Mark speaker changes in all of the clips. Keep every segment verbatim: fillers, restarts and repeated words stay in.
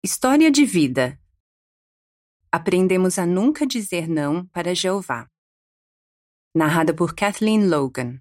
Speaker 1: História de vida. Aprendemos a nunca dizer não para Jeová. Narrada por Kathleen Logan.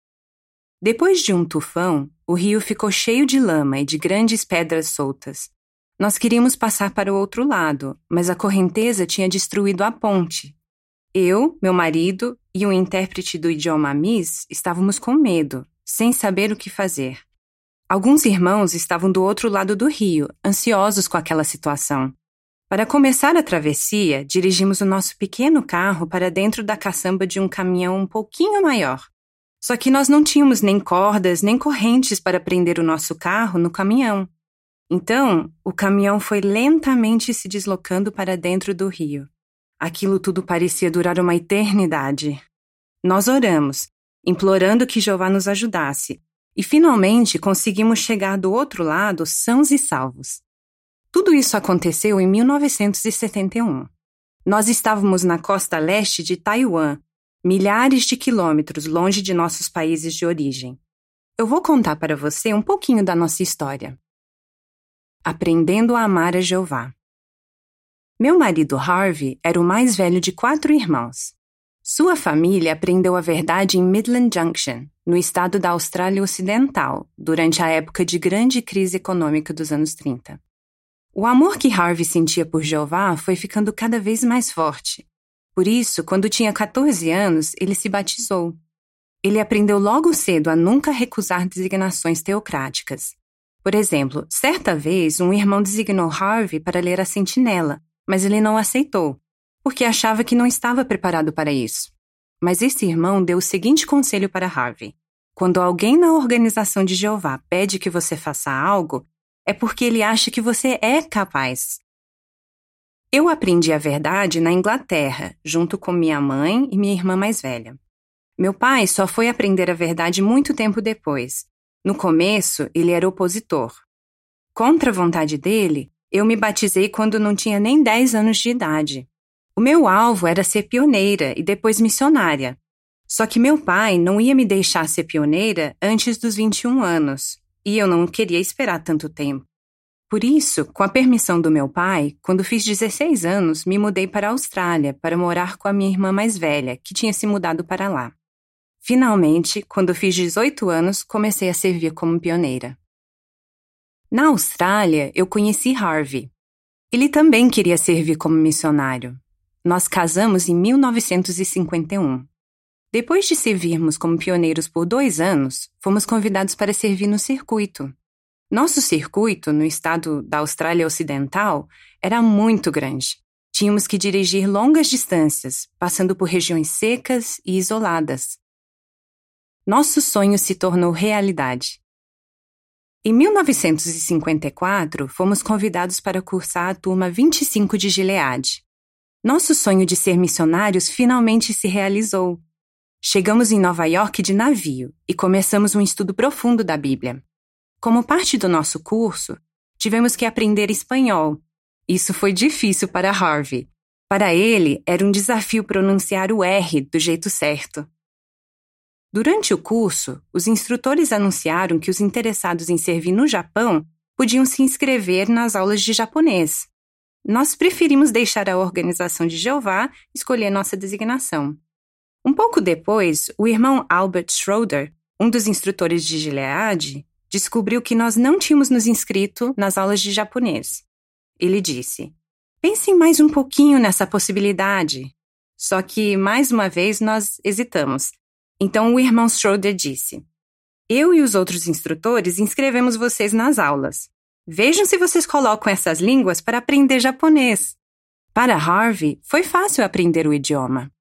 Speaker 1: Depois de um tufão, o rio ficou cheio de lama e de grandes pedras soltas. Nós queríamos passar para o outro lado, mas a correnteza tinha destruído a ponte. Eu, meu marido e um intérprete do idioma Amis estávamos com medo, sem saber o que fazer. Alguns irmãos estavam do outro lado do rio, ansiosos com aquela situação. Para começar a travessia, dirigimos o nosso pequeno carro para dentro da caçamba de um caminhão um pouquinho maior. Só que nós não tínhamos nem cordas nem correntes para prender o nosso carro no caminhão. Então, o caminhão foi lentamente se deslocando para dentro do rio. Aquilo tudo parecia durar uma eternidade. Nós oramos, implorando que Jeová nos ajudasse, e finalmente conseguimos chegar do outro lado sãos e salvos. Tudo isso aconteceu em mil novecentos e setenta e um. Nós estávamos na costa leste de Taiwan, milhares de quilômetros longe de nossos países de origem. Eu vou contar para você um pouquinho da nossa história. Aprendendo a amar a Jeová. Meu marido Harvey era o mais velho de quatro irmãos. Sua família aprendeu a verdade em Midland Junction, no estado da Austrália Ocidental, durante a época de grande crise econômica dos anos trinta. O amor que Harvey sentia por Jeová foi ficando cada vez mais forte. Por isso, quando tinha catorze anos, ele se batizou. Ele aprendeu logo cedo a nunca recusar designações teocráticas. Por exemplo, certa vez um irmão designou Harvey para ler a Sentinela, mas ele não aceitou, porque achava que não estava preparado para isso. Mas esse irmão deu o seguinte conselho para Harvey: quando alguém na organização de Jeová pede que você faça algo, é porque ele acha que você é capaz. Eu aprendi a verdade na Inglaterra, junto com minha mãe e minha irmã mais velha. Meu pai só foi aprender a verdade muito tempo depois. No começo, ele era opositor. Contra a vontade dele, eu me batizei quando não tinha nem dez anos de idade. O meu alvo era ser pioneira e depois missionária. Só que meu pai não ia me deixar ser pioneira antes dos vinte e um anos, e eu não queria esperar tanto tempo. Por isso, com a permissão do meu pai, quando fiz dezesseis anos, me mudei para a Austrália para morar com a minha irmã mais velha, que tinha se mudado para lá. Finalmente, quando fiz dezoito anos, comecei a servir como pioneira. Na Austrália, eu conheci Harvey. Ele também queria servir como missionário. Nós casamos em mil novecentos e cinquenta e um. Depois de servirmos como pioneiros por dois anos, fomos convidados para servir no circuito. Nosso circuito, no estado da Austrália Ocidental, era muito grande. Tínhamos que dirigir longas distâncias, passando por regiões secas e isoladas. Nosso sonho se tornou realidade. Em mil novecentos e cinquenta e quatro, fomos convidados para cursar a turma vinte e cinco de Gileade. Nosso sonho de ser missionários finalmente se realizou. Chegamos em Nova York de navio e começamos um estudo profundo da Bíblia. Como parte do nosso curso, tivemos que aprender espanhol. Isso foi difícil para Harvey. Para ele, era um desafio pronunciar o R do jeito certo. Durante o curso, os instrutores anunciaram que os interessados em servir no Japão podiam se inscrever nas aulas de japonês. Nós preferimos deixar a organização de Jeová escolher nossa designação. Um pouco depois, o irmão Albert Schroeder, um dos instrutores de Gileade, descobriu que nós não tínhamos nos inscrito nas aulas de japonês. Ele disse: "Pensem mais um pouquinho nessa possibilidade." Só que, mais uma vez, nós hesitamos. Então o irmão Schroeder disse: "Eu e os outros instrutores inscrevemos vocês nas aulas. Vejam se vocês colocam essas línguas para aprender japonês." Para Harvey, foi fácil aprender o idioma.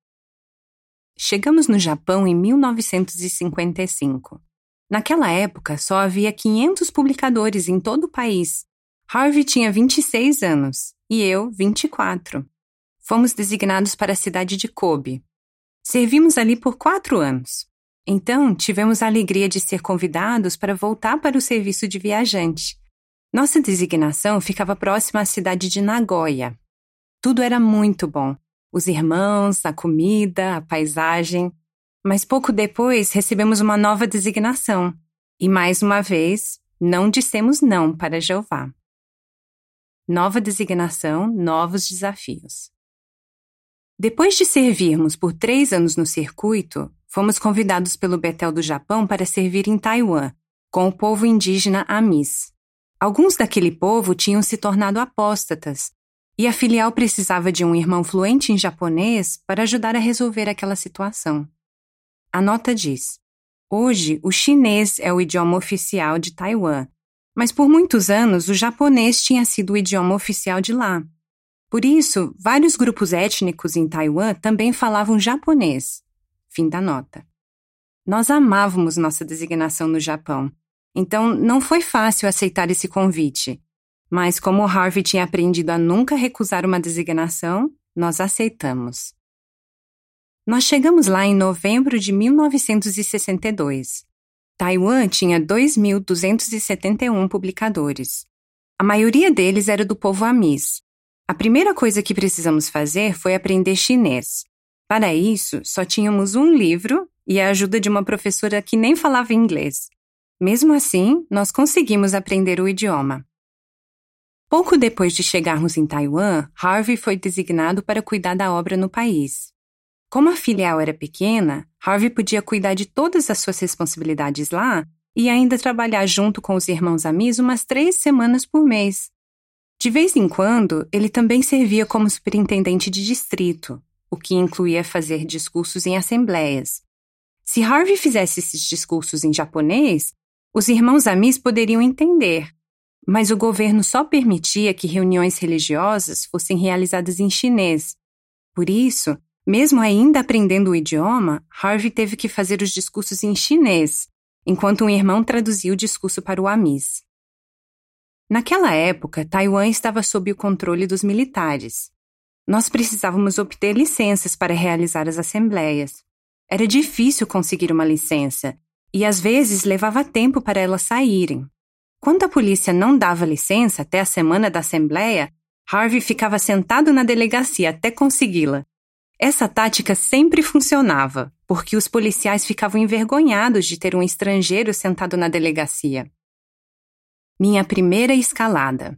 Speaker 1: Chegamos no Japão em mil novecentos e cinquenta e cinco. Naquela época, só havia quinhentos publicadores em todo o país. Harvey tinha vinte e seis anos e eu vinte e quatro. Fomos designados para a cidade de Kobe. Servimos ali por quatro anos. Então, tivemos a alegria de ser convidados para voltar para o serviço de viajante. Nossa designação ficava próxima à cidade de Nagoya. Tudo era muito bom. Os irmãos, a comida, a paisagem. Mas pouco depois recebemos uma nova designação. E mais uma vez, não dissemos não para Jeová. Nova designação, novos desafios. Depois de servirmos por três anos no circuito, fomos convidados pelo Betel do Japão para servir em Taiwan, com o povo indígena Amis. Alguns daquele povo tinham se tornado apóstatas, e a filial precisava de um irmão fluente em japonês para ajudar a resolver aquela situação. A nota diz: hoje, o chinês é o idioma oficial de Taiwan, mas por muitos anos o japonês tinha sido o idioma oficial de lá. Por isso, vários grupos étnicos em Taiwan também falavam japonês. Fim da nota. Nós amávamos nossa designação no Japão, então não foi fácil aceitar esse convite. Mas como Harvey tinha aprendido a nunca recusar uma designação, nós aceitamos. Nós chegamos lá em novembro de mil novecentos e sessenta e dois. Taiwan tinha dois mil duzentos e setenta e um publicadores. A maioria deles era do povo Amis. A primeira coisa que precisamos fazer foi aprender chinês. Para isso, só tínhamos um livro e a ajuda de uma professora que nem falava inglês. Mesmo assim, nós conseguimos aprender o idioma. Pouco depois de chegarmos em Taiwan, Harvey foi designado para cuidar da obra no país. Como a filial era pequena, Harvey podia cuidar de todas as suas responsabilidades lá e ainda trabalhar junto com os irmãos Amis umas três semanas por mês. De vez em quando, ele também servia como superintendente de distrito, o que incluía fazer discursos em assembleias. Se Harvey fizesse esses discursos em japonês, os irmãos Amis poderiam entender, mas o governo só permitia que reuniões religiosas fossem realizadas em chinês. Por isso, mesmo ainda aprendendo o idioma, Harvey teve que fazer os discursos em chinês, enquanto um irmão traduzia o discurso para o Amis. Naquela época, Taiwan estava sob o controle dos militares. Nós precisávamos obter licenças para realizar as assembleias. Era difícil conseguir uma licença, e às vezes levava tempo para elas saírem. Quando a polícia não dava licença até a semana da assembleia, Harvey ficava sentado na delegacia até consegui-la. Essa tática sempre funcionava, porque os policiais ficavam envergonhados de ter um estrangeiro sentado na delegacia. Minha primeira escalada.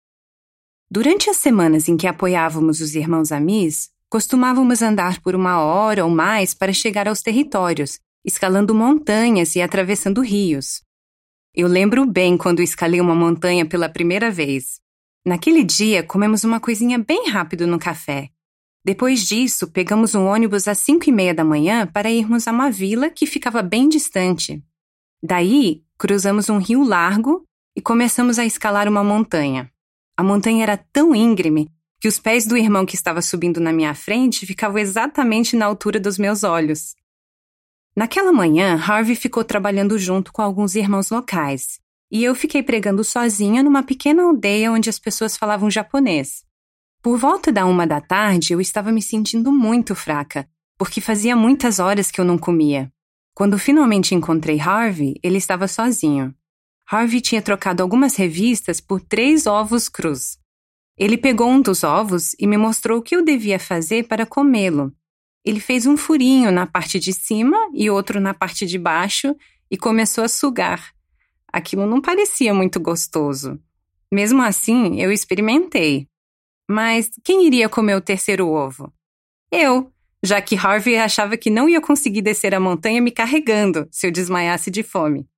Speaker 1: Durante as semanas em que apoiávamos os irmãos Amis, costumávamos andar por uma hora ou mais para chegar aos territórios, escalando montanhas e atravessando rios. Eu lembro bem quando escalei uma montanha pela primeira vez. Naquele dia, comemos uma coisinha bem rápido no café. Depois disso, pegamos um ônibus às cinco e meia da manhã para irmos a uma vila que ficava bem distante. Daí, cruzamos um rio largo e começamos a escalar uma montanha. A montanha era tão íngreme que os pés do irmão que estava subindo na minha frente ficavam exatamente na altura dos meus olhos. Naquela manhã, Harvey ficou trabalhando junto com alguns irmãos locais, e eu fiquei pregando sozinha numa pequena aldeia onde as pessoas falavam japonês. Por volta da uma da tarde, eu estava me sentindo muito fraca, porque fazia muitas horas que eu não comia. Quando finalmente encontrei Harvey, ele estava sozinho. Harvey tinha trocado algumas revistas por três ovos crus. Ele pegou um dos ovos e me mostrou o que eu devia fazer para comê-lo. Ele fez um furinho na parte de cima e outro na parte de baixo e começou a sugar. Aquilo não parecia muito gostoso. Mesmo assim, eu experimentei. Mas quem iria comer o terceiro ovo? Eu, já que Harvey achava que não ia conseguir descer a montanha me carregando se eu desmaiasse de fome.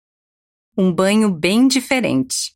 Speaker 1: Um banho bem diferente.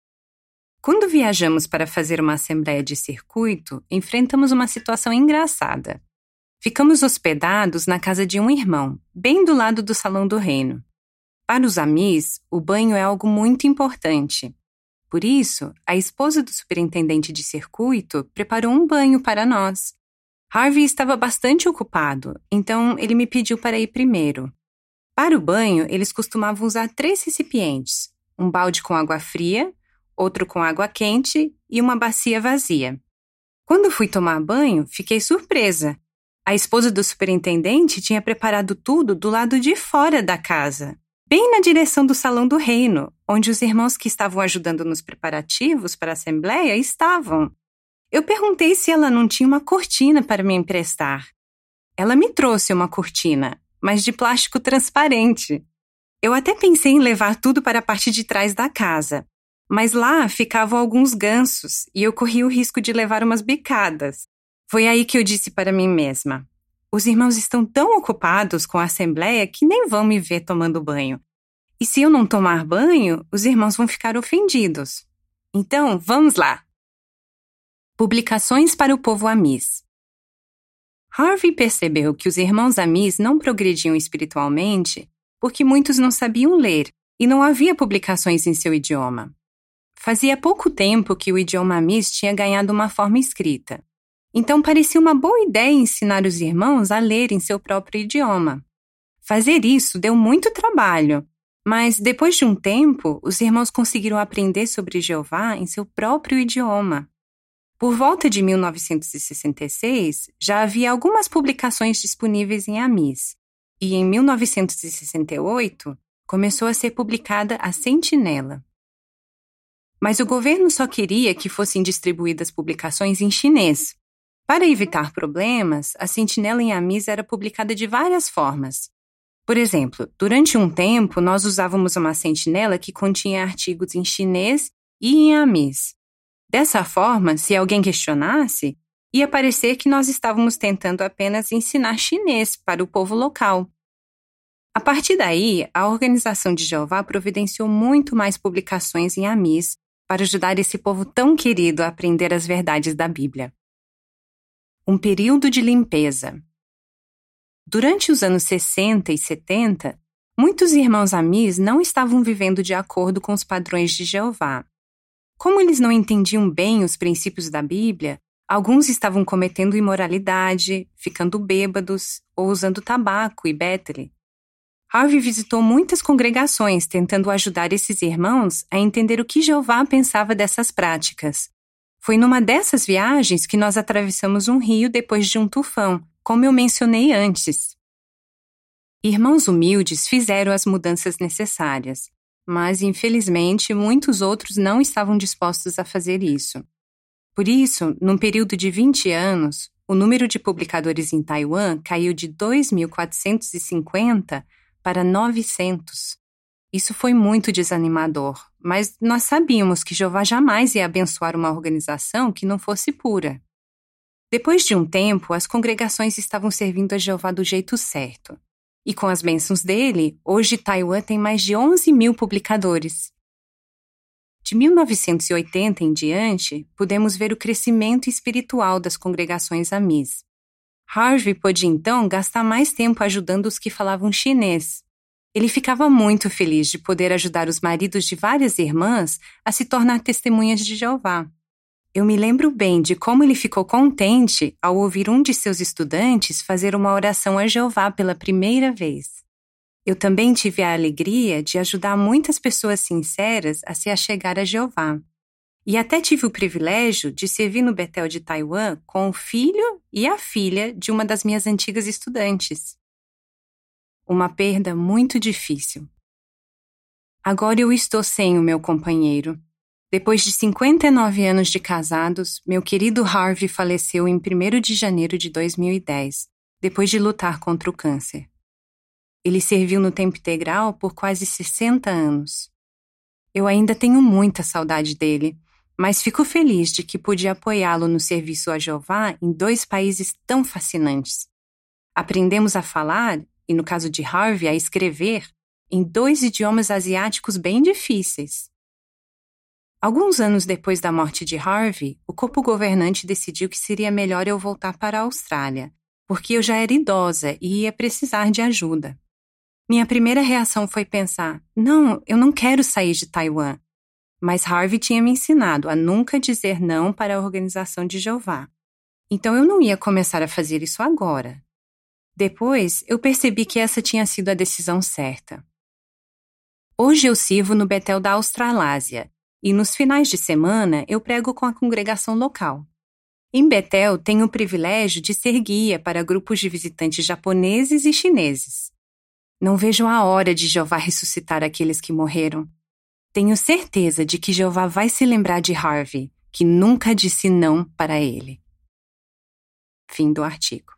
Speaker 1: Quando viajamos para fazer uma assembleia de circuito, enfrentamos uma situação engraçada. Ficamos hospedados na casa de um irmão, bem do lado do Salão do Reino. Para os Amis, o banho é algo muito importante. Por isso, a esposa do superintendente de circuito preparou um banho para nós. Harvey estava bastante ocupado, então ele me pediu para ir primeiro. Para o banho, eles costumavam usar três recipientes, um balde com água fria, outro com água quente e uma bacia vazia. Quando fui tomar banho, fiquei surpresa. A esposa do superintendente tinha preparado tudo do lado de fora da casa, bem na direção do Salão do Reino, onde os irmãos que estavam ajudando nos preparativos para a assembleia estavam. Eu perguntei se ela não tinha uma cortina para me emprestar. Ela me trouxe uma cortina, mas de plástico transparente. Eu até pensei em levar tudo para a parte de trás da casa, Mas lá ficavam alguns gansos e eu corria o risco de levar umas bicadas. Foi aí que eu disse para mim mesma: os irmãos estão tão ocupados com a assembleia que nem vão me ver tomando banho. E se eu não tomar banho, os irmãos vão ficar ofendidos. Então, vamos lá! Publicações para o povo Amis. Harvey percebeu que os irmãos Amis não progrediam espiritualmente porque muitos não sabiam ler e não havia publicações em seu idioma. Fazia pouco tempo que o idioma Amis tinha ganhado uma forma escrita. Então parecia uma boa ideia ensinar os irmãos a ler em seu próprio idioma. Fazer isso deu muito trabalho, mas depois de um tempo, os irmãos conseguiram aprender sobre Jeová em seu próprio idioma. Por volta de mil novecentos e sessenta e seis, já havia algumas publicações disponíveis em Amis, e em mil novecentos e sessenta e oito começou a ser publicada a Sentinela. Mas o governo só queria que fossem distribuídas publicações em chinês. Para evitar problemas, a Sentinela em Amis era publicada de várias formas. Por exemplo, durante um tempo nós usávamos uma sentinela que continha artigos em chinês e em Amis. Dessa forma, se alguém questionasse, ia parecer que nós estávamos tentando apenas ensinar chinês para o povo local. A partir daí, a Organização de Jeová providenciou muito mais publicações em Amis para ajudar esse povo tão querido a aprender as verdades da Bíblia. Um período de limpeza. Durante os anos sessenta e setenta, muitos irmãos Amis não estavam vivendo de acordo com os padrões de Jeová. Como eles não entendiam bem os princípios da Bíblia, alguns estavam cometendo imoralidade, ficando bêbados ou usando tabaco e bétele. Harvey visitou muitas congregações tentando ajudar esses irmãos a entender o que Jeová pensava dessas práticas. Foi numa dessas viagens que nós atravessamos um rio depois de um tufão, como eu mencionei antes. Irmãos humildes fizeram as mudanças necessárias, mas, infelizmente, muitos outros não estavam dispostos a fazer isso. Por isso, num período de vinte anos, o número de publicadores em Taiwan caiu de dois mil quatrocentos e cinquenta para novecentos. Isso foi muito desanimador, mas nós sabíamos que Jeová jamais ia abençoar uma organização que não fosse pura. Depois de um tempo, as congregações estavam servindo a Jeová do jeito certo. E com as bênçãos dele, hoje Taiwan tem mais de onze mil publicadores. De mil novecentos e oitenta em diante, pudemos ver o crescimento espiritual das congregações Amis. Harvey pôde então gastar mais tempo ajudando os que falavam chinês. Ele ficava muito feliz de poder ajudar os maridos de várias irmãs a se tornar testemunhas de Jeová. Eu me lembro bem de como ele ficou contente ao ouvir um de seus estudantes fazer uma oração a Jeová pela primeira vez. Eu também tive a alegria de ajudar muitas pessoas sinceras a se achegar a Jeová. E até tive o privilégio de servir no Betel de Taiwan com o filho e a filha de uma das minhas antigas estudantes. Uma perda muito difícil. Agora eu estou sem o meu companheiro. Depois de cinquenta e nove anos de casados, meu querido Harvey faleceu em primeiro de janeiro de dois mil e dez, depois de lutar contra o câncer. Ele serviu no tempo integral por quase sessenta anos. Eu ainda tenho muita saudade dele, mas fico feliz de que pude apoiá-lo no serviço a Jeová em dois países tão fascinantes. Aprendemos a falar, e no caso de Harvey, a escrever, em dois idiomas asiáticos bem difíceis. Alguns anos depois da morte de Harvey, o corpo governante decidiu que seria melhor eu voltar para a Austrália, porque eu já era idosa e ia precisar de ajuda. Minha primeira reação foi pensar, não, eu não quero sair de Taiwan. Mas Harvey tinha me ensinado a nunca dizer não para a Organização de Jeová. Então eu não ia começar a fazer isso agora. Depois, eu percebi que essa tinha sido a decisão certa. Hoje eu sirvo no Betel da Australásia e nos finais de semana eu prego com a congregação local. Em Betel, tenho o privilégio de ser guia para grupos de visitantes japoneses e chineses. Não vejo a hora de Jeová ressuscitar aqueles que morreram. Tenho certeza de que Jeová vai se lembrar de Harvey, que nunca disse não para ele. Fim do artigo.